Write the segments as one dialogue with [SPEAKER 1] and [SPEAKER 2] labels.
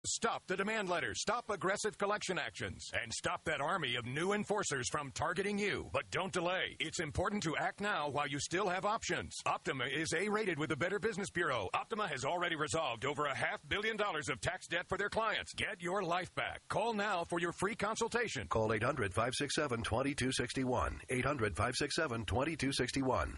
[SPEAKER 1] Stop the demand letters, stop aggressive collection actions, and stop that army of new enforcers from targeting you. But don't delay. It's important to act now while you still have options. Optima is A-rated with the Better Business Bureau. Optima has already resolved over $500 million of tax debt for their clients. Get your life back. Call now for your free consultation.
[SPEAKER 2] Call 800-567-2261. 800-567-2261.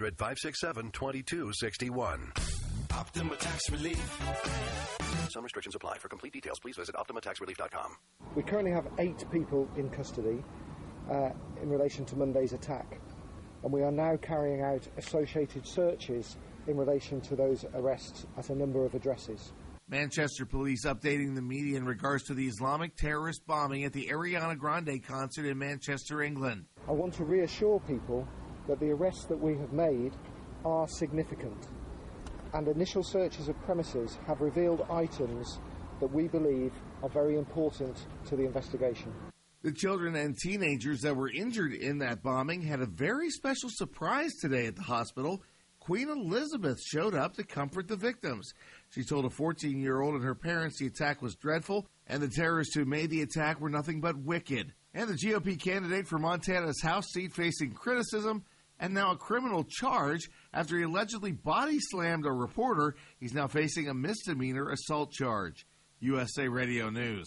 [SPEAKER 2] 800-567-2261.
[SPEAKER 3] Optima Tax Relief.
[SPEAKER 2] Some restrictions apply. For complete details, please visit OptimaTaxRelief.com.
[SPEAKER 4] We currently have 8 people in custody in relation to Monday's attack, and we are now carrying out associated searches in relation to those arrests at a number of addresses.
[SPEAKER 5] Manchester police updating the media in regards to the Islamic terrorist bombing at the Ariana Grande concert in Manchester, England.
[SPEAKER 4] I want to reassure people that the arrests that we have made are significant, and initial searches of premises have revealed items that we believe are very important to the investigation.
[SPEAKER 5] The children and teenagers that were injured in that bombing had a very special surprise today at the hospital. Queen Elizabeth showed up to comfort the victims. She told a 14-year-old and her parents the attack was dreadful and the terrorists who made the attack were nothing but wicked. And the GOP candidate for Montana's House seat facing criticism and now a criminal charge after he allegedly body-slammed a reporter. He's now facing a misdemeanor assault charge. USA Radio News.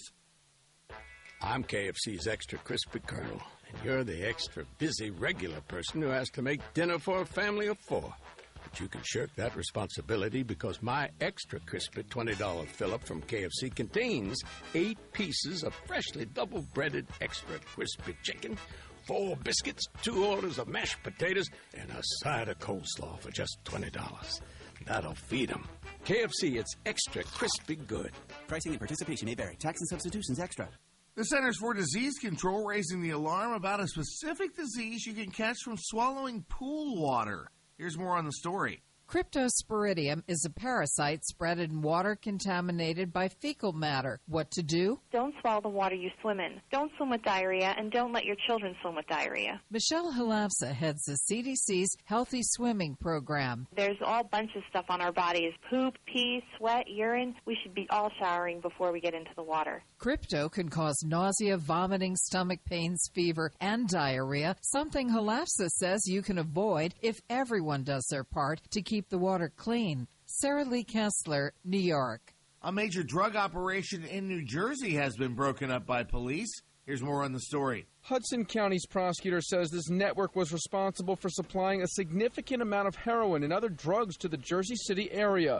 [SPEAKER 6] I'm KFC's Extra Crispy Colonel, and you're the extra busy regular person who has to make dinner for a family of 4. But you can shirk that responsibility because my Extra Crispy $20 fill-up from KFC contains 8 pieces of freshly double-breaded extra crispy chicken, 4 biscuits, 2 orders of mashed potatoes, and a side of coleslaw for just $20. That'll feed them. KFC, it's extra crispy good.
[SPEAKER 7] Pricing and participation may vary. Tax and substitutions extra.
[SPEAKER 5] The Centers for Disease Control raising the alarm about a specific disease you can catch from swallowing pool water. Here's more on the story.
[SPEAKER 8] Cryptosporidium is a parasite spread in water contaminated by fecal matter. What to do?
[SPEAKER 9] Don't swallow the water you swim in. Don't swim with diarrhea, and don't let your children swim with diarrhea.
[SPEAKER 8] Michelle Halavsa heads the CDC's Healthy Swimming Program.
[SPEAKER 9] There's all bunch of stuff on our bodies. Poop, pee, sweat, urine. We should be all showering before we get into the water.
[SPEAKER 8] Crypto can cause nausea, vomiting, stomach pains, fever, and diarrhea, something Halavsa says you can avoid if everyone does their part to keep the water clean. Sarah Lee Kessler, New York.
[SPEAKER 5] A major drug operation in New Jersey has been broken up by police. Here's more on the story.
[SPEAKER 10] Hudson County's prosecutor says this network was responsible for supplying a significant amount of heroin and other drugs to the Jersey City area.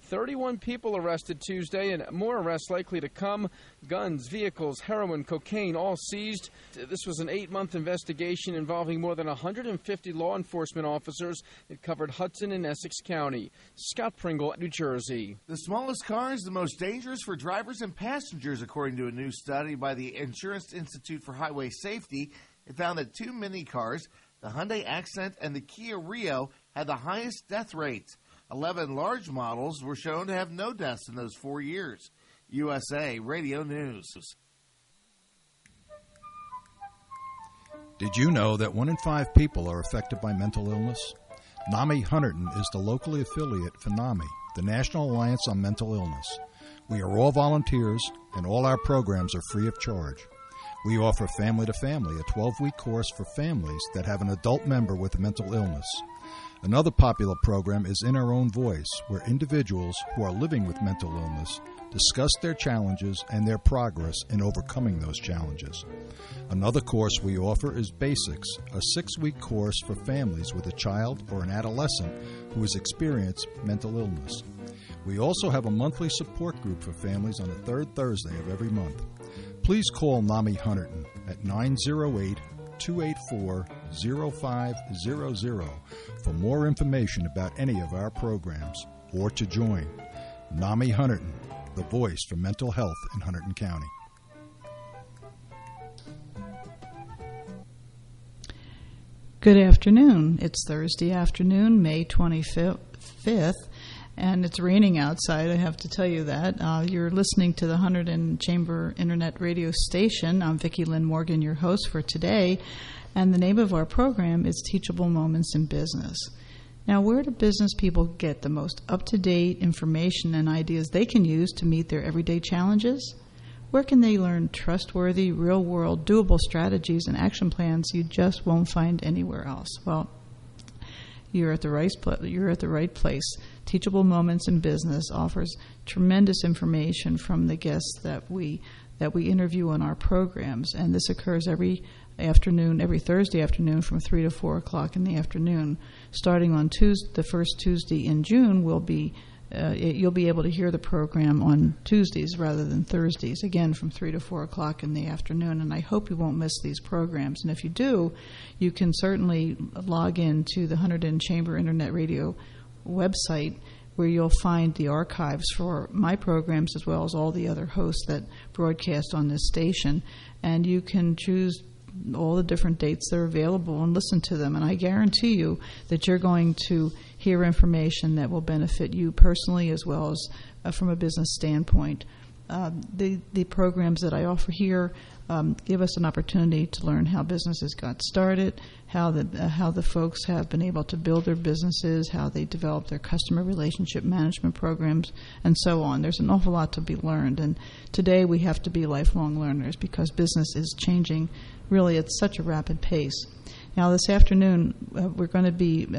[SPEAKER 10] 31 people arrested Tuesday and more arrests likely to come. Guns, vehicles, heroin, cocaine, all seized. This was an 8-month investigation involving more than 150 law enforcement officers. It covered Hudson and Essex County. Scott Pringle, New Jersey.
[SPEAKER 5] The smallest car is the most dangerous for drivers and passengers, according to a new study by the Insurance Institute for Highway Safety. It found that 2 mini cars, the Hyundai Accent and the Kia Rio, had the highest death rates. 11 large models were shown to have no deaths in those 4 years. USA Radio News.
[SPEAKER 11] Did you know that 1 in 5 people are affected by mental illness? NAMI Hunterdon is the locally affiliate for NAMI, the National Alliance on Mental Illness. We are all volunteers, and all our programs are free of charge. We offer Family to Family, a 12-week course for families that have an adult member with a mental illness. Another popular program is In Our Own Voice, where individuals who are living with mental illness discuss their challenges and their progress in overcoming those challenges. Another course we offer is Basics, a 6-week course for families with a child or an adolescent who has experienced mental illness. We also have a monthly support group for families on the 3rd Thursday of every month. Please call NAMI Hunterdon at 908-284-0500 for more information about any of our programs or to join. NAMI Hunterdon, the voice for mental health in Hunterdon County.
[SPEAKER 12] Good afternoon. It's Thursday afternoon, May 25th. And it's raining outside, I have to tell you that. You're listening to the Hunterdon Chamber Internet Radio Station. I'm Vicki Lynn Morgan, your host for today. And the name of our program is Teachable Moments in Business. Now, where do business people get the most up-to-date information and ideas they can use to meet their everyday challenges? Where can they learn trustworthy, real-world, doable strategies and action plans you just won't find anywhere else? Well, you're at the right place. Teachable Moments in Business offers tremendous information from the guests that we interview on our programs, and this occurs every Thursday afternoon from 3 to 4 o'clock in the afternoon. Starting on the first Tuesday in June, you'll be able to hear the program on Tuesdays rather than Thursdays, again from 3 to 4 o'clock in the afternoon, and I hope you won't miss these programs. And if you do, you can certainly log in to the Hunterdon Chamber Internet Radio website, where you'll find the archives for my programs as well as all the other hosts that broadcast on this station, and you can choose all the different dates that are available and listen to them. And I guarantee you that you're going to hear information that will benefit you personally as well as from a business standpoint. The programs that I offer here give us an opportunity to learn how businesses got started, how the folks have been able to build their businesses, how they develop their customer relationship management programs, and so on. There's an awful lot to be learned, and today we have to be lifelong learners because business is changing really at such a rapid pace. Now, this afternoon, you're going to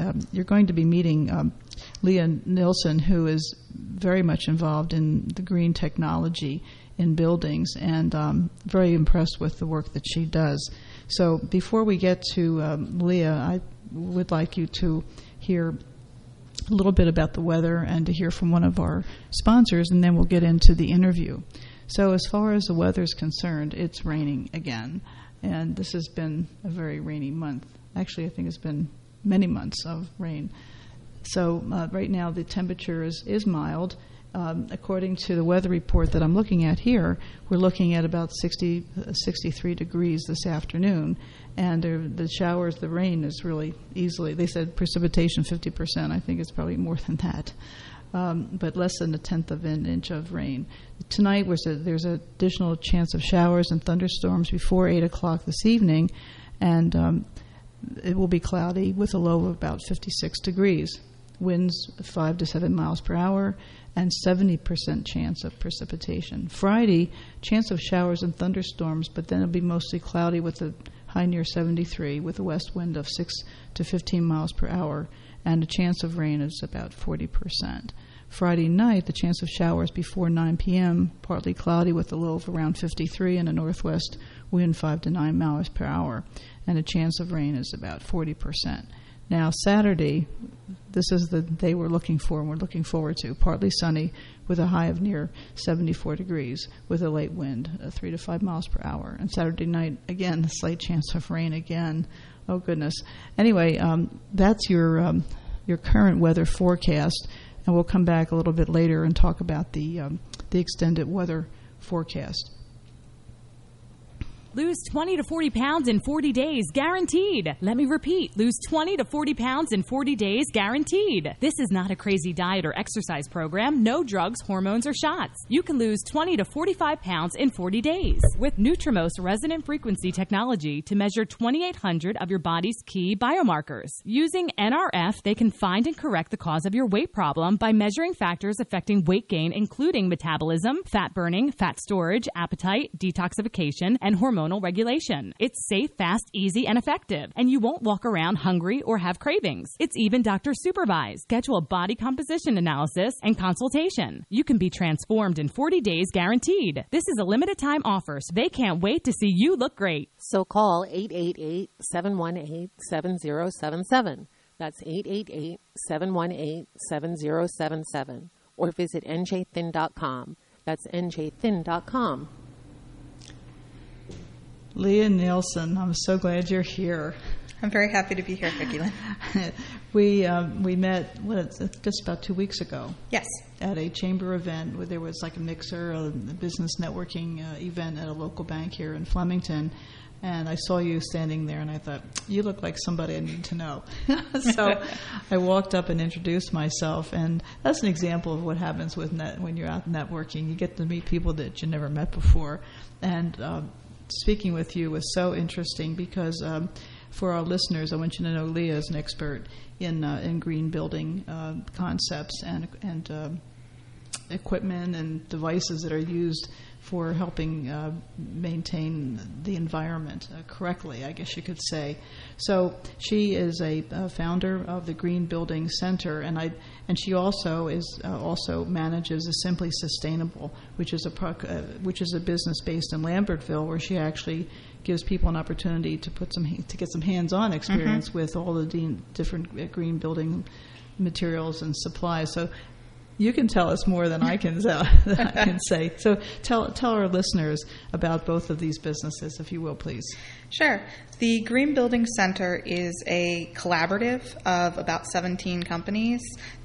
[SPEAKER 12] be meeting Leah Nilsson, who is very much involved in the green technology in buildings, and very impressed with the work that she does. So before we get to Leah, I would like you to hear a little bit about the weather and to hear from one of our sponsors, and then we'll get into the interview. So as far as the weather is concerned, it's raining again, and this has been a very rainy month. Actually, I think it's been many months of rain. So right now the temperature is mild. According to the weather report that I'm looking at here, we're looking at about 63 degrees this afternoon, and the showers, the rain is really easily, they said precipitation 50%. I think it's probably more than that, but less than 1/10 of an inch of rain. Tonight there's an additional chance of showers and thunderstorms before 8 o'clock this evening, and it will be cloudy with a low of about 56 degrees. Winds 5 to 7 miles per hour, and 70% chance of precipitation. Friday, chance of showers and thunderstorms, but then it'll be mostly cloudy with a high near 73 with a west wind of 6 to 15 miles per hour, and a chance of rain is about 40%. Friday night, the chance of showers before 9 p.m., partly cloudy with a low of around 53 and a northwest wind 5 to 9 miles per hour, and a chance of rain is about 40%. Now, Saturday, this is the day we're looking for and we're looking forward to. Partly sunny with a high of near 74 degrees with a late wind, 3 to 5 miles per hour. And Saturday night, again, a slight chance of rain again. Oh, goodness. Anyway, that's your current weather forecast, and we'll come back a little bit later and talk about the extended weather forecast.
[SPEAKER 13] Lose 20 to 40 pounds in 40 days, guaranteed. Let me repeat, lose 20 to 40 pounds in 40 days, guaranteed. This is not a crazy diet or exercise program. No drugs, hormones, or shots. You can lose 20 to 45 pounds in 40 days with Nutrimos resonant frequency technology to measure 2,800 of your body's key biomarkers. Using NRF, they can find and correct the cause of your weight problem by measuring factors affecting weight gain, including metabolism, fat burning, fat storage, appetite, detoxification, and hormonal regulation. It's safe, fast, easy, and effective, and you won't walk around hungry or have cravings. It's even doctor supervised. Schedule a body composition analysis and consultation. You can be transformed in 40 days guaranteed. This is a limited time offer, so they can't wait to see you look great.
[SPEAKER 14] So call 888-718-7077. That's 888-718-7077. Or visit njthin.com. That's njthin.com.
[SPEAKER 12] Leah Nilsson, I'm so glad you're here.
[SPEAKER 15] I'm very happy to be here, Vicki Lynn.
[SPEAKER 12] We met just about 2 weeks ago.
[SPEAKER 15] Yes.
[SPEAKER 12] At a chamber event where there was like a mixer, a business networking event at a local bank here in Flemington. And I saw you standing there, and I thought, you look like somebody I need to know. So I walked up and introduced myself, and that's an example of what happens when you're out networking. You get to meet people that you never met before. And speaking with you was so interesting because for our listeners, I want you to know Leah is an expert in green building concepts and equipment and devices that are used for helping maintain the environment correctly, I guess you could say. So she is a founder of the Green Building Center, and she also manages a Simply Sustainable, which is a business based in Lambertville, where she actually gives people an opportunity to get some hands-on experience with all the different green building materials and supplies. So you can tell us more than I can say. So tell our listeners about both of these businesses, if you will, please.
[SPEAKER 15] Sure. The Green Building Center is a collaborative of about 17 companies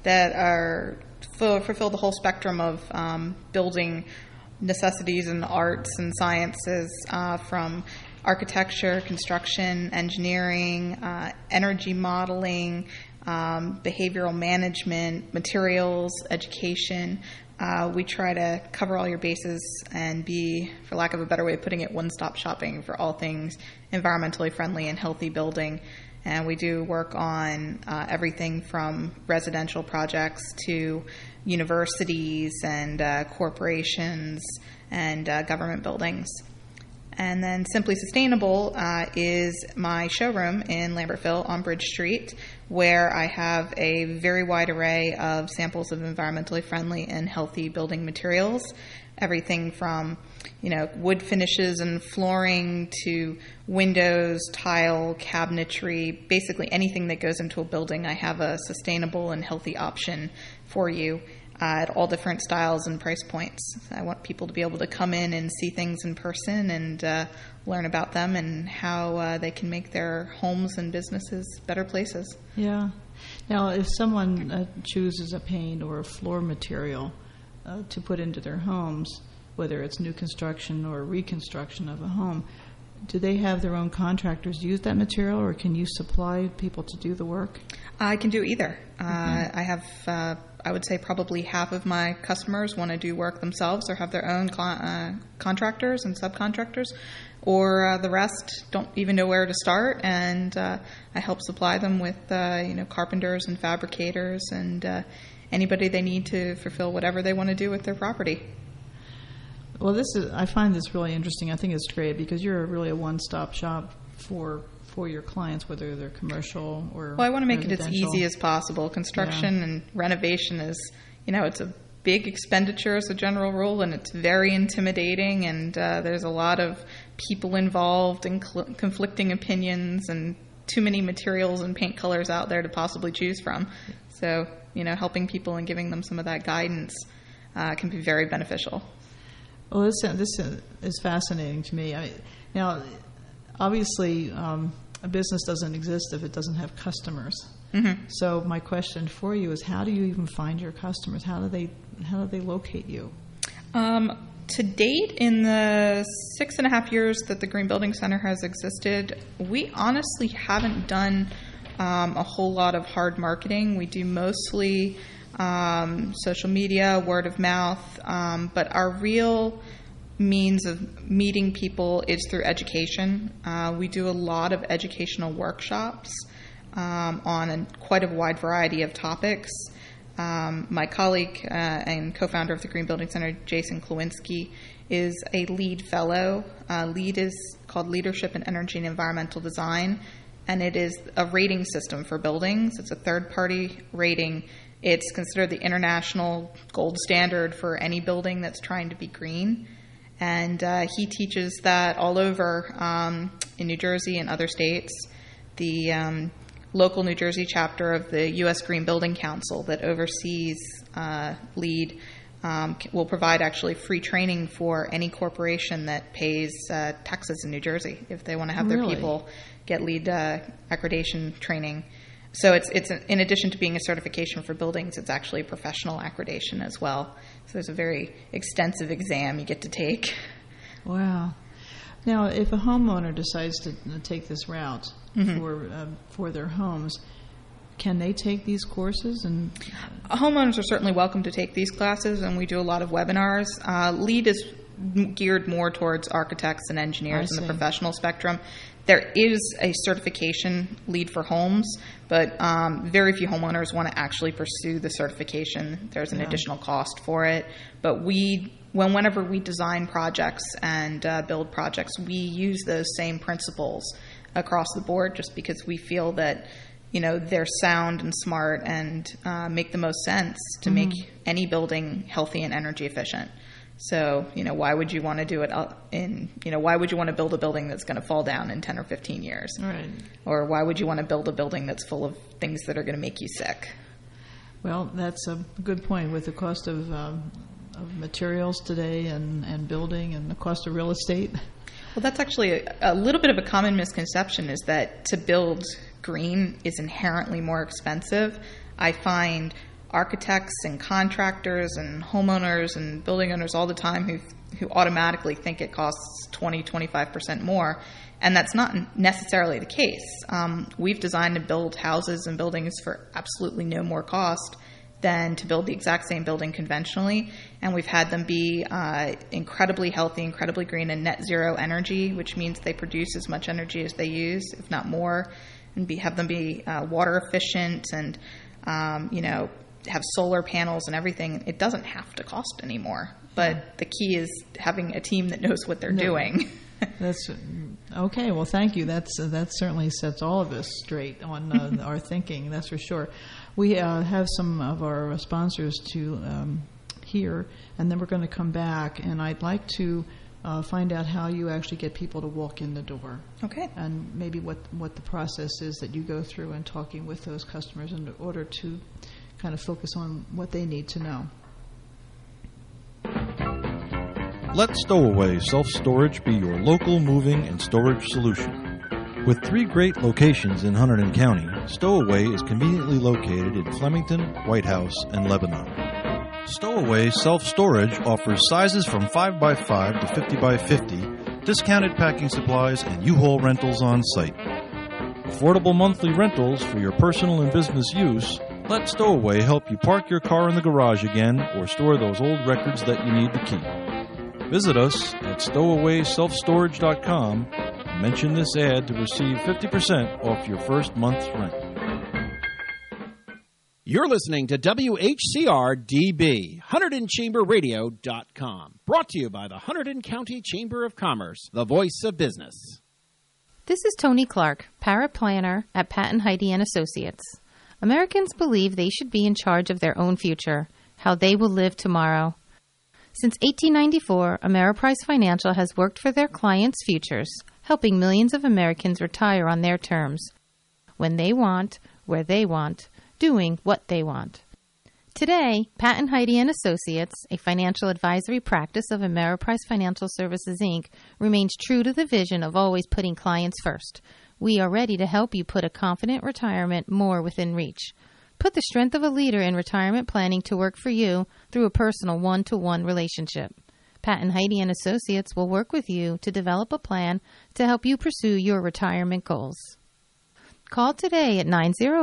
[SPEAKER 15] that fulfill the whole spectrum of building necessities and arts and sciences, from architecture, construction, engineering, energy modeling, behavioral management, materials, education. We try to cover all your bases and be, for lack of a better way of putting it, one-stop shopping for all things environmentally friendly and healthy building. And we do work on everything from residential projects to universities and corporations and government buildings. And then Simply Sustainable is my showroom in Lambertville on Bridge Street, where I have a very wide array of samples of environmentally friendly and healthy building materials. Everything from, wood finishes and flooring to windows, tile, cabinetry, basically anything that goes into a building. I have a sustainable and healthy option for you at all different styles and price points. I want people to be able to come in and see things in person and learn about them and how they can make their homes and businesses better places.
[SPEAKER 12] Yeah. Now, if someone chooses a paint or a floor material to put into their homes, whether it's new construction or reconstruction of a home, do they have their own contractors use that material, or can you supply people to do the work?
[SPEAKER 15] I can do either. I have, I would say probably half of my customers want to do work themselves or have their own contractors and subcontractors, or the rest don't even know where to start, and I help supply them with carpenters and fabricators and anybody they need to fulfill whatever they want to do with their property.
[SPEAKER 12] Well, I find this really interesting. I think it's great because you're really a one-stop shop for your clients, whether they're commercial or
[SPEAKER 15] Well, I want to make it as easy as possible. Construction and renovation is, it's a big expenditure as a general rule, and it's very intimidating, and there's a lot of people involved and conflicting opinions and too many materials and paint colors out there to possibly choose from. So, helping people and giving them some of that guidance can be very beneficial.
[SPEAKER 12] Well, this is fascinating to me. Now, obviously, a business doesn't exist if it doesn't have customers. Mm-hmm. So my question for you is, how do you even find your customers? How do they locate you?
[SPEAKER 15] To date, in the 6.5 years that the Green Building Center has existed, we honestly haven't done a whole lot of hard marketing. We do mostly social media, word of mouth, but our real means of meeting people is through education. We do a lot of educational workshops on quite a wide variety of topics. My colleague and co-founder of the Green Building Center, Jason Klawinski, is a LEED fellow. LEED is called Leadership in Energy and Environmental Design, and it is a rating system for buildings. It's a third-party rating. It's considered the international gold standard for any building that's trying to be green. And he teaches that all over in New Jersey and other states. The local New Jersey chapter of the U.S. Green Building Council that oversees LEED will provide actually free training for any corporation that pays taxes in New Jersey if they want to have their people get LEED accreditation training. So it's in addition to being a certification for buildings, it's actually a professional accreditation as well. So there's a very extensive exam you get to take. Wow.
[SPEAKER 12] Now, if a homeowner decides to take this route for their homes, can they take these courses? And
[SPEAKER 15] homeowners are certainly welcome to take these classes, and we do a lot of webinars. LEED is geared more towards architects and engineers in the professional spectrum. there is a certification lead for homes, but very few homeowners want to actually pursue the certification. There's an additional cost for it. But whenever we design projects and build projects, we use those same principles across the board just because we feel that, they're sound and smart and make the most sense to make any building healthy and energy efficient. So, why would you want to do it why would you want to build a building that's going to fall down in 10 or 15 years?
[SPEAKER 12] Right.
[SPEAKER 15] Or why would you want to build a building that's full of things that are going to make you sick?
[SPEAKER 12] Well, that's a good point with the cost of materials today and building and the cost of real estate.
[SPEAKER 15] Well, that's actually a little bit of a common misconception, is that to build green is inherently more expensive. I find architects and contractors and homeowners and building owners all the time who automatically think it costs 20-25% more, and that's not necessarily the case. We've designed to build houses and buildings for absolutely no more cost than to build the exact same building conventionally, and we've had them be incredibly healthy, incredibly green, and net zero energy, which means they produce as much energy as they use, if not more, and have them be water efficient and have solar panels and everything. It doesn't have to cost anymore, but the key is having a team that knows what they're doing.
[SPEAKER 12] That's okay. Well, thank you. That certainly sets all of us straight on our thinking. That's for sure. We have some of our sponsors to hear, and then we're going to come back. And I'd like to find out how you actually get people to walk in the door.
[SPEAKER 15] Okay.
[SPEAKER 12] And maybe what the process is that you go through in talking with those customers in order to kind of focus on what they need to know.
[SPEAKER 11] Let Stowaway Self-Storage be your local moving and storage solution. With 3 great locations in Hunterdon County, Stowaway is conveniently located in Flemington, White House, and Lebanon. Stowaway Self-Storage offers sizes from 5x5 to 50x50, discounted packing supplies, and U-Haul rentals on site. Affordable monthly rentals for your personal and business use. Let Stowaway help you park your car in the garage again or store those old records that you need to keep. Visit us at stowawayselfstorage.com and mention this ad to receive 50% off your first month's rent.
[SPEAKER 16] You're listening to WHCR-DB, HunterdonChamberRadio.com. Brought to you by the Hunterdon County Chamber of Commerce, the voice of business.
[SPEAKER 14] This is Tony Clark, paraplanner at Patton Heide & Associates. Americans believe they should be in charge of their own future, how they will live tomorrow. Since 1894, Ameriprise Financial has worked for their clients' futures, helping millions of Americans retire on their terms, when they want, where they want, doing what they want. Today, Patton Heide & Associates, a financial advisory practice of Ameriprise Financial Services, Inc., remains true to the vision of always putting clients first. We are ready to help you put a confident retirement more within reach. Put the strength of a leader in retirement planning to work for you through a personal one-to-one relationship. Patton Heide & Associates will work with you to develop a plan to help you pursue your retirement goals. Call today at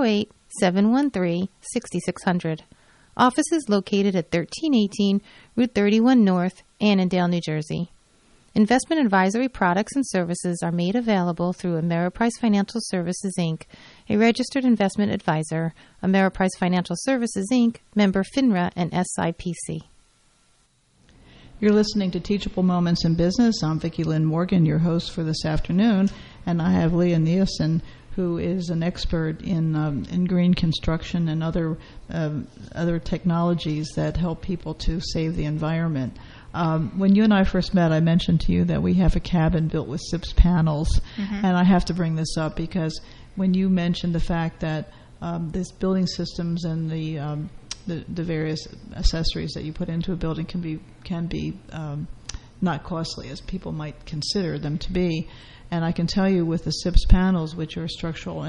[SPEAKER 14] 908-713-6600. Office is located at 1318 Route 31 North, Annandale, New Jersey. Investment advisory products and services are made available through Ameriprise Financial Services, Inc., a registered investment advisor, Ameriprise Financial Services, Inc., member FINRA and SIPC.
[SPEAKER 12] You're listening to Teachable Moments in Business. I'm Vicki Lynn Morgan, your host for this afternoon, and I have Leah Nielsen, who is an expert in green construction and other technologies that help people to save the environment. When you and I first met, I mentioned to you that we have a cabin built with SIPS panels, and I have to bring this up because when you mentioned the fact that this building systems and the various accessories that you put into a building can be not costly as people might consider them to be. And I can tell you with the SIPS panels, which are structurally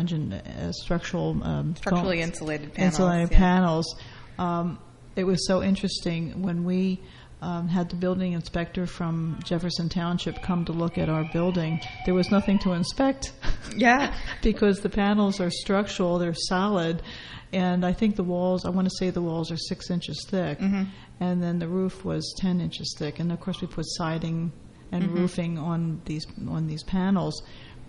[SPEAKER 12] insulated panels, it was so interesting when we had the building inspector from Jefferson Township come to look at our building. There was nothing to inspect.
[SPEAKER 15] Yeah.
[SPEAKER 12] Because the panels are structural, they're solid, and I think the walls are 6 inches thick, and then the roof was 10 inches thick. And of course we put siding and roofing on these panels.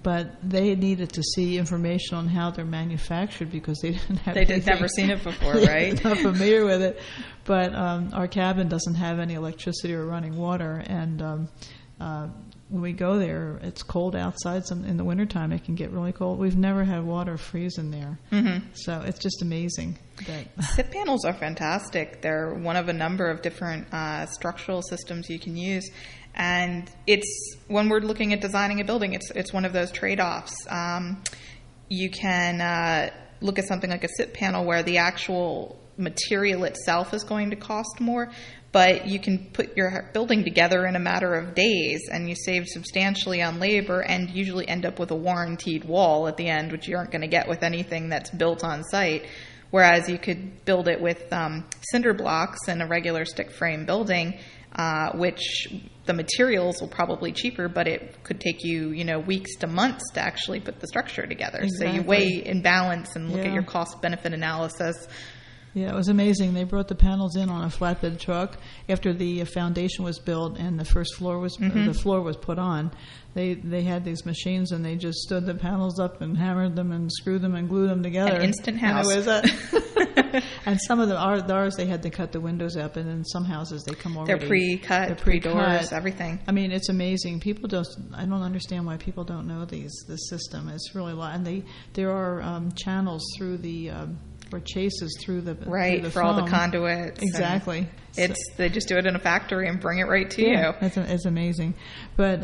[SPEAKER 12] but they needed to see information on how they're manufactured because they didn't have.
[SPEAKER 15] They'd never seen it before, right?
[SPEAKER 12] They're not familiar with it, but our cabin doesn't have any electricity or running water, and when we go there, it's cold outside. In the wintertime, it can get really cold. We've never had water freeze in there. Mm-hmm. So it's just amazing.
[SPEAKER 15] SIP panels are fantastic. They're one of a number of different structural systems you can use. And it's when we're looking at designing a building, it's one of those trade-offs. You can look at something like a SIP panel where the actual material itself is going to cost more, but you can put your building together in a matter of days and you save substantially on labor and usually end up with a warranted wall at the end, which you aren't going to get with anything that's built on site. Whereas you could build it with cinder blocks in a regular stick frame building, which the materials will probably cheaper, but it could take you, weeks to months to actually put the structure together. Exactly. So you weigh in balance and look at your cost-benefit analysis.
[SPEAKER 12] Yeah, it was amazing. They brought the panels in on a flatbed truck after the foundation was built and the first floor was the floor was put on. They had these machines and they just stood the panels up and hammered them and screwed them and glued them together.
[SPEAKER 15] An instant house.
[SPEAKER 12] And some of ours they had to cut the windows up, and in some houses they come already.
[SPEAKER 15] They're pre-cut, pre-doors, everything.
[SPEAKER 12] I mean, it's amazing. I don't understand why people don't know this system. It's really a lot, and there are channels through the. Or chases through the
[SPEAKER 15] for
[SPEAKER 12] foam.
[SPEAKER 15] All the conduits.
[SPEAKER 12] Exactly.
[SPEAKER 15] They just do it in a factory and bring it right to you.
[SPEAKER 12] It's amazing. But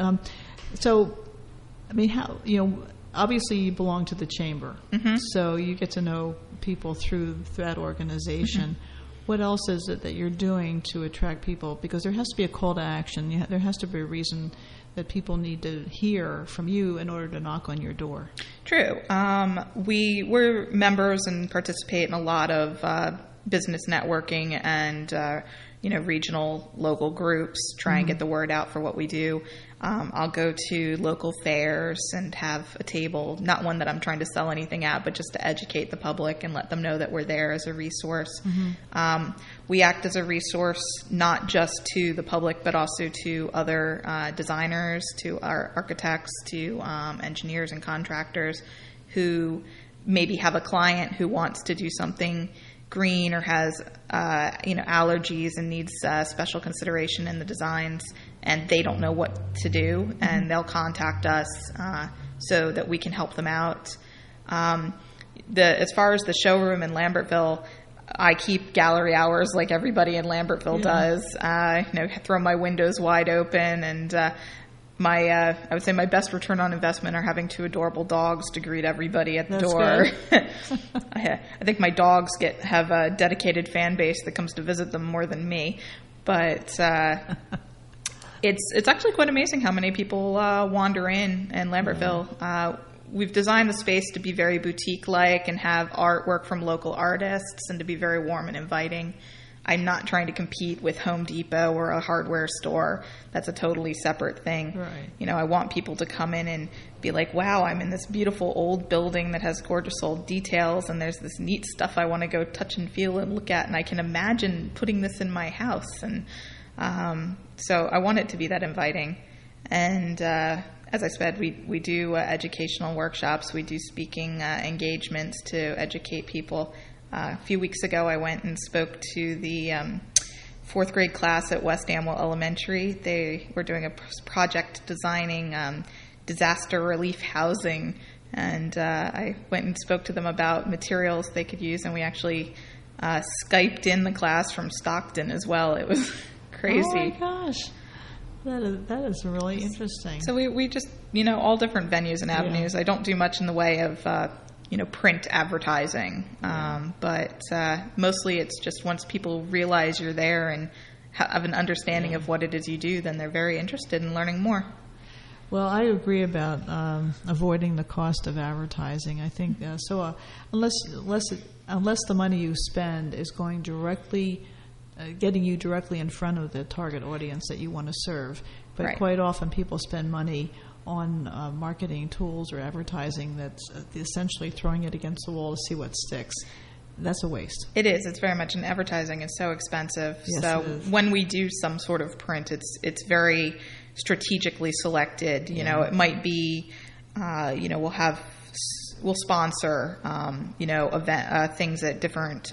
[SPEAKER 12] how obviously you belong to the chamber, so you get to know people through that organization. Mm-hmm. What else is it that you're doing to attract people? Because there has to be a call to action. There has to be a reason that people need to hear from you in order to knock on your door.
[SPEAKER 15] True. We're members and participate in a lot of business networking and regional, local groups, try and get the word out for what we do. I'll go to local fairs and have a table, not one that I'm trying to sell anything at, but just to educate the public and let them know that we're there as a resource. Mm-hmm. We act as a resource not just to the public, but also to other designers, to our architects, to engineers and contractors who maybe have a client who wants to do something green or has allergies and needs special consideration in the designs, and they don't know what to do, and they'll contact us so that we can help them out. As far as the showroom in Lambertville, I keep gallery hours like everybody in Lambertville does. Throw my windows wide open, and I would say my best return on investment are having two adorable dogs to greet everybody at the door. I think my dogs have a dedicated fan base that comes to visit them more than me, but it's actually quite amazing how many people wander in Lambertville. We've designed the space to be very boutique-like and have artwork from local artists and to be very warm and inviting. I'm not trying to compete with Home Depot or a hardware store. That's a totally separate thing. Right. I want people to come in and be like, wow, I'm in this beautiful old building that has gorgeous old details, and there's this neat stuff I want to go touch and feel and look at, and I can imagine putting this in my house. And so I want it to be that inviting. And as I said, we do educational workshops. We do speaking engagements to educate people. A few weeks ago, I went and spoke to the fourth grade class at West Amwell Elementary. They were doing a project designing disaster relief housing, and I went and spoke to them about materials they could use, and we actually Skyped in the class from Stockton as well. It was crazy.
[SPEAKER 12] Oh my gosh. That is really interesting.
[SPEAKER 15] So we just, all different venues and avenues. Yeah. I don't do much in the way of, print advertising. But mostly it's just once people realize you're there and have an understanding of what it is you do, then they're very interested in learning more.
[SPEAKER 12] Well, I agree about avoiding the cost of advertising. I think unless the money you spend is going directly, getting you directly in front of the target audience that you want to serve. But
[SPEAKER 15] right.
[SPEAKER 12] Quite often people spend money on marketing tools or advertising that's essentially throwing it against the wall to see what sticks. That's a waste.
[SPEAKER 15] It is. It's very much, and advertising is so expensive.
[SPEAKER 12] Yes,
[SPEAKER 15] so when we do some sort of print, it's very strategically selected. It might be we'll sponsor, things at different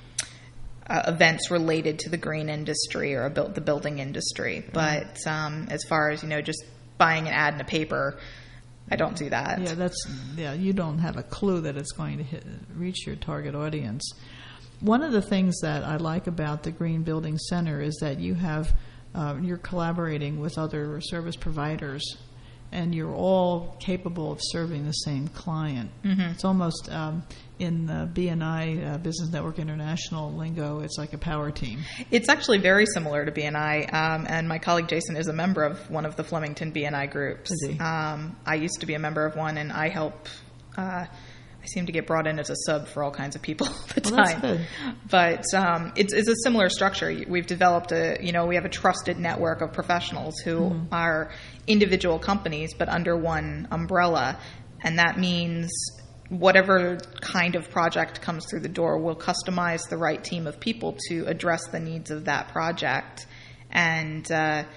[SPEAKER 15] events related to the green industry or the building industry. But as far as, just buying an ad in a paper, I don't do that.
[SPEAKER 12] You don't have a clue that it's going to reach your target audience. One of the things that I like about the Green Building Center is that you're collaborating with other service providers, and you're all capable of serving the same client.
[SPEAKER 15] Mm-hmm.
[SPEAKER 12] It's almost in the BNI, Business Network International lingo, it's like a power team.
[SPEAKER 15] It's actually very similar to BNI, and my colleague Jason is a member of one of the Flemington BNI groups.
[SPEAKER 12] Is he?
[SPEAKER 15] I used to be a member of one, and I help. I seem to get brought in as a sub for all kinds of people all the time.
[SPEAKER 12] That's good.
[SPEAKER 15] But it's a similar structure. We've developed we have a trusted network of professionals who are individual companies but under one umbrella, and that means whatever kind of project comes through the door, we'll customize the right team of people to address the needs of that project. And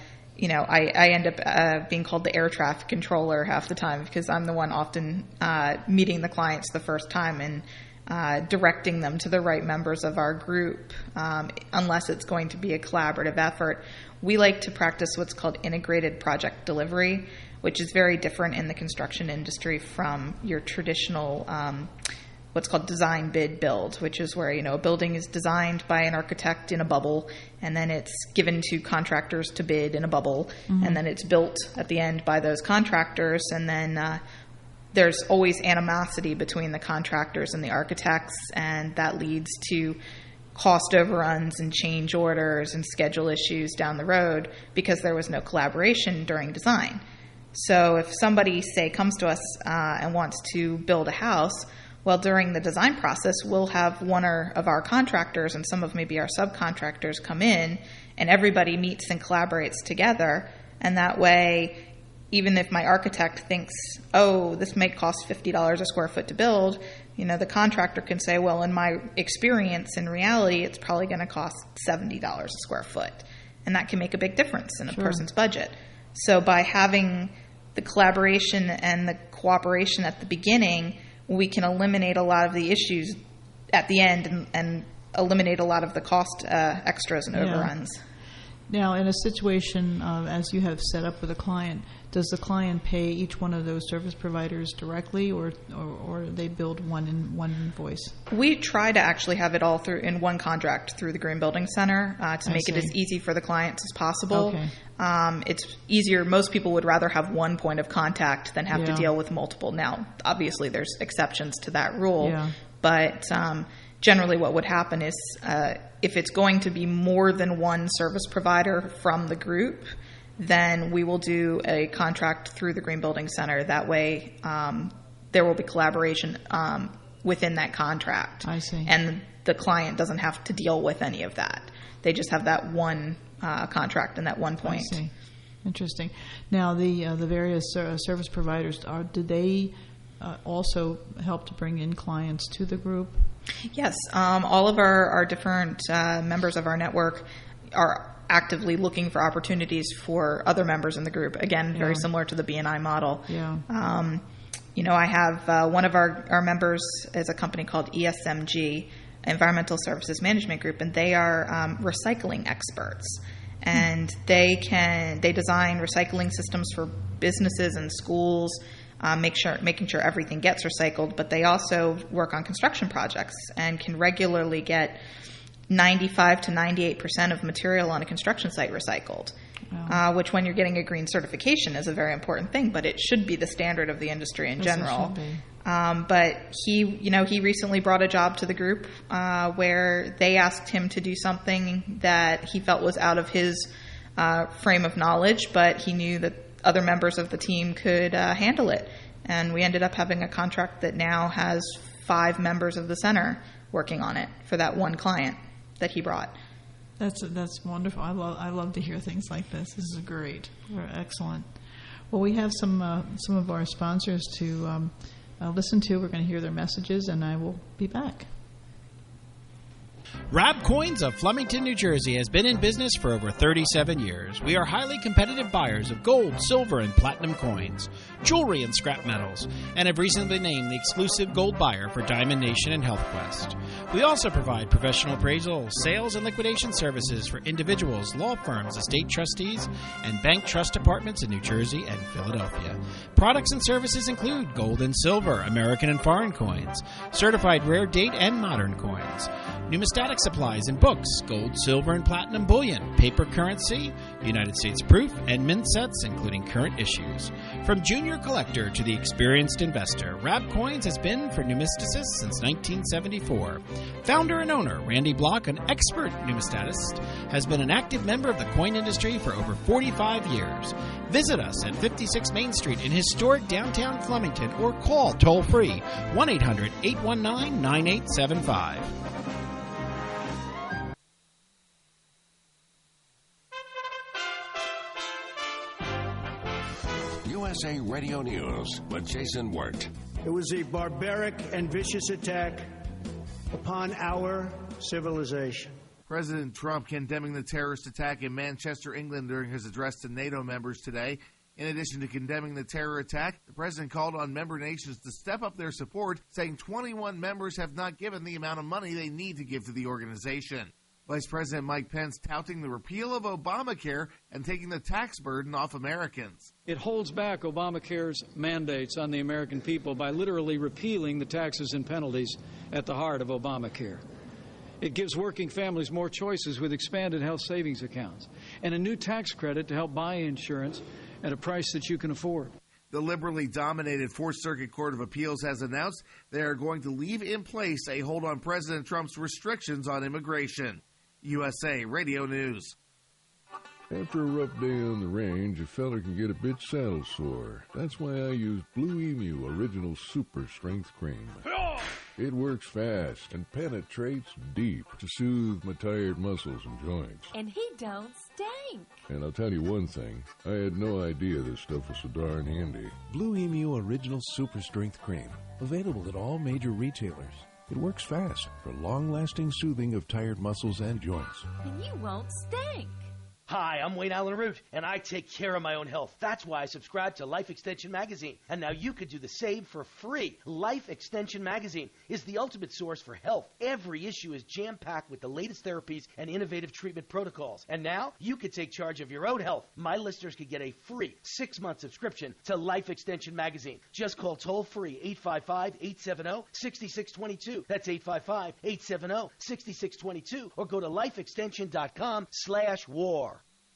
[SPEAKER 15] I end up being called the air traffic controller half the time because I'm the one often meeting the clients the first time and directing them to the right members of our group, unless it's going to be a collaborative effort. We like to practice what's called integrated project delivery, which is very different in the construction industry from your traditional what's called design, bid, build, which is where, a building is designed by an architect in a bubble, and then it's given to contractors to bid in a bubble, and then it's built at the end by those contractors, and then there's always animosity between the contractors and the architects, and that leads to cost overruns and change orders and schedule issues down the road because there was no collaboration during design. So if somebody, say, comes to us and wants to build a house, well, during the design process, we'll have one of our contractors and some of maybe our subcontractors come in, and everybody meets and collaborates together. And that way, even if my architect thinks, oh, this might cost $50 a square foot to build, the contractor can say, well, in my experience, in reality, it's probably going to cost $70 a square foot. And that can make a big difference in a person's budget. So by having the collaboration and the cooperation at the beginning, we can eliminate a lot of the issues at the end and eliminate a lot of the cost extras and overruns.
[SPEAKER 12] Now, in a situation as you have set up with a client, does the client pay each one of those service providers directly, or they build one invoice? We
[SPEAKER 15] try to actually have it all in one contract through the Green Building Center to make it as easy for the clients as possible.
[SPEAKER 12] Okay.
[SPEAKER 15] It's easier. Most people would rather have one point of contact than have to deal with multiple. Now, obviously, there's exceptions to that rule, but generally what would happen is if it's going to be more than one service provider from the group, then we will do a contract through the Green Building Center. That way there will be collaboration within that contract.
[SPEAKER 12] I see.
[SPEAKER 15] And the client doesn't have to deal with any of that. They just have that one contract and that one point.
[SPEAKER 12] I see. Interesting. Now, the various service providers, do they also help to bring in clients to the group?
[SPEAKER 15] Yes. All of our different members of our network are actively looking for opportunities for other members in the group. Again, very similar to the BNI model.
[SPEAKER 12] Yeah.
[SPEAKER 15] I have one of our members is a company called ESMG, Environmental Services Management Group, and they are recycling experts. And they design recycling systems for businesses and schools, making sure everything gets recycled. But they also work on construction projects and can regularly get 95 to 98% of material on a construction site recycled, which when you're getting a green certification is a very important thing, but it should be the standard of the industry in general. But he recently brought a job to the group where they asked him to do something that he felt was out of his frame of knowledge, but he knew that other members of the team could handle it. And we ended up having a contract that now has 5 members of the center working on it for that one client that he brought.
[SPEAKER 12] That's wonderful. I love to hear things like this. This is great. Excellent. Well, we have some of our sponsors to listen to. We're going to hear their messages, and I will be back.
[SPEAKER 16] Rab Coins of Flemington, New Jersey has been in business for over 37 years. We are highly competitive buyers of gold, silver, and platinum coins, jewelry, and scrap metals, and have recently been named the exclusive gold buyer for Diamond Nation and HealthQuest. We also provide professional appraisal, sales, and liquidation services for individuals, law firms, estate trustees, and bank trust departments in New Jersey and Philadelphia. Products and services include gold and silver, American and foreign coins, certified rare date and modern coins, numismatic supplies and books, gold, silver, and platinum bullion, paper currency, United States proof, and mint sets, including current issues. From junior collector to the experienced investor, Rab Coins has been for numismaticists since 1974. Founder and owner Randy Block, an expert numismatist, has been an active member of the coin industry for over 45 years. Visit us at 56 Main Street in historic downtown Flemington or call toll-free 1-800-819-9875.
[SPEAKER 17] USA Radio News with Jason Wirt.
[SPEAKER 18] It was a barbaric and vicious attack upon our civilization.
[SPEAKER 5] President Trump condemning the terrorist attack in Manchester, England during his address to NATO members today. In addition to condemning the terror attack, the president called on member nations to step up their support, saying 21 members have not given the amount of money they need to give to the organization. Vice President Mike Pence touting the repeal of Obamacare and taking the tax burden off Americans.
[SPEAKER 19] It holds back Obamacare's mandates on the American people by literally repealing the taxes and penalties at the heart of Obamacare. It gives working families more choices with expanded health savings accounts and a new tax credit to help buy insurance at a price that you can afford.
[SPEAKER 5] The liberally dominated Fourth Circuit Court of Appeals has announced they are going to leave in place a hold on President Trump's restrictions on immigration. USA Radio News.
[SPEAKER 20] After a rough day on the range, a fella can get a bit saddle sore. That's why I use Blue Emu Original Super Strength Cream. It works fast and penetrates deep to soothe my tired muscles and joints.
[SPEAKER 21] And he don't stink.
[SPEAKER 20] And I'll tell you one thing, I had no idea this stuff was so darn handy.
[SPEAKER 22] Blue Emu Original Super Strength Cream. Available at all major retailers. It works fast for long-lasting soothing of tired muscles and joints.
[SPEAKER 21] And you won't stink.
[SPEAKER 23] Hi, I'm Wayne Allen Root, and I take care of my own health. That's why I subscribe to Life Extension Magazine. And now you could do the same for free. Life Extension Magazine is the ultimate source for health. Every issue is jam-packed with the latest therapies and innovative treatment protocols. And now you could take charge of your own health. My listeners could get a free 6-month subscription to Life Extension Magazine. Just call toll-free 855-870-6622. That's 855-870-6622. Or go to lifeextension.com/war.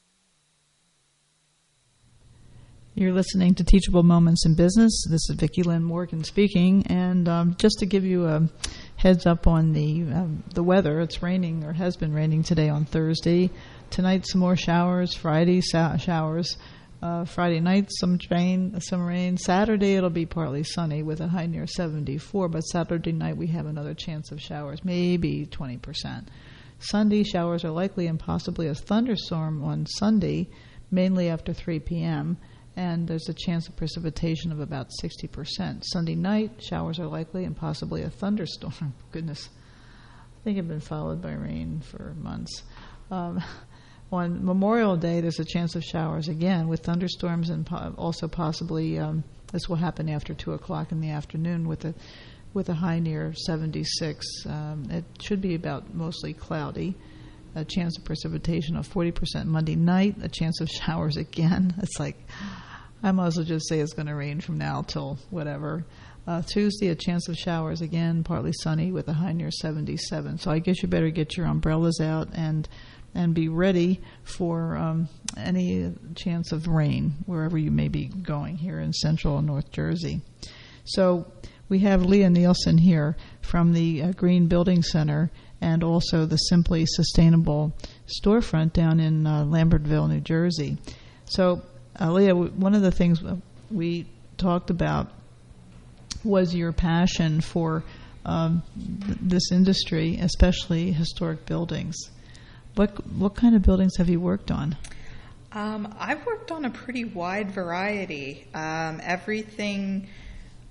[SPEAKER 12] You're listening to Teachable Moments in Business. This is Vicki Lynn Morgan speaking, and just to give you a heads up on the weather, it's raining or has been raining today on Thursday. Tonight, some more showers. Friday, showers. Friday night, some rain. Saturday, it'll be partly sunny with a high near 74, but Saturday night we have another chance of showers, maybe 20%. Sunday, showers are likely and possibly a thunderstorm on Sunday, mainly after 3 p.m., and there's a chance of precipitation of about 60%. Sunday night, showers are likely and possibly a thunderstorm. Goodness, I think it's been followed by rain for months. On Memorial Day, there's a chance of showers again with thunderstorms and also possibly this will happen after 2 o'clock in the afternoon with a high near 76. It should be about mostly cloudy. A chance of precipitation of 40% Monday night. A chance of showers again. It's like I might as well just say it's going to rain from now till whatever. Tuesday, a chance of showers again, partly sunny with a high near 77. So I guess you better get your umbrellas out and be ready for any chance of rain wherever you may be going here in Central and North Jersey. So we have Leah Nielsen here from the Green Building Center and also the Simply Sustainable storefront down in Lambertville, New Jersey. So, Leah, one of the things we talked about was your passion for this industry, especially historic buildings. What kind of buildings have you worked on?
[SPEAKER 15] I've worked on a pretty wide variety. Everything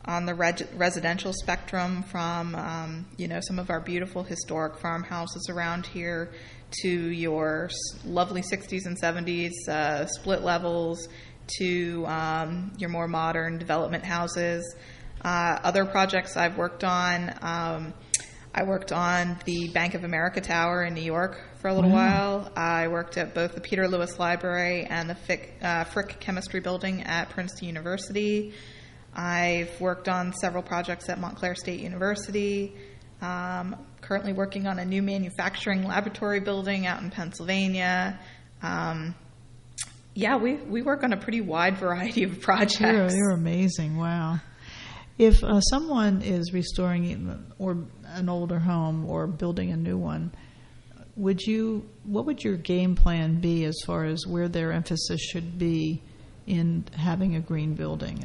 [SPEAKER 15] on the residential spectrum, from some of our beautiful historic farmhouses around here to your lovely 60s and 70s split levels to your more modern development houses. Other projects I've worked on, I worked on the Bank of America Tower in New York for a little while. I worked at both the Peter Lewis Library and the Frick Chemistry Building at Princeton University. I've worked on several projects at Montclair State University. Currently working on a new manufacturing laboratory building out in Pennsylvania. We work on a pretty wide variety of projects.
[SPEAKER 12] You're amazing. Wow. If someone is restoring or an older home or building a new one, what would your game plan be as far as where their emphasis should be in having a green building?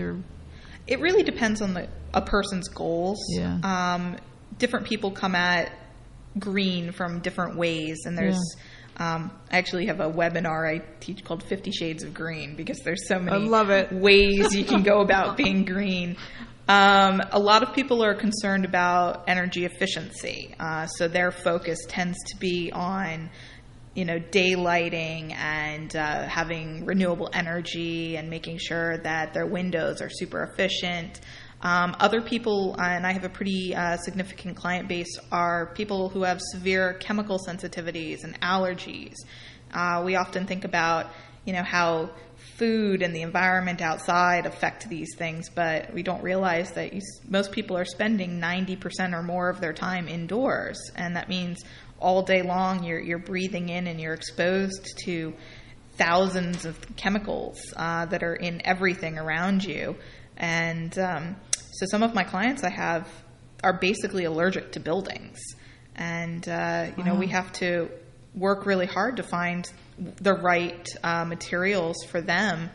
[SPEAKER 15] It really depends on a person's goals.
[SPEAKER 12] Yeah.
[SPEAKER 15] Different people come at green from different ways, and there's I actually have a webinar I teach called 50 Shades of Green, because there's so many ways you can go about being green. A lot of people are concerned about energy efficiency, so their focus tends to be on daylighting and having renewable energy and making sure that their windows are super efficient. Other people, and I have a pretty significant client base, are people who have severe chemical sensitivities and allergies. We often think about, how food and the environment outside affect these things, but we don't realize that most people are spending 90% or more of their time indoors, and that means all day long you're breathing in and you're exposed to thousands of chemicals that are in everything around you. And so some of my clients I have are basically allergic to buildings. And, we have to work really hard to find the right materials for them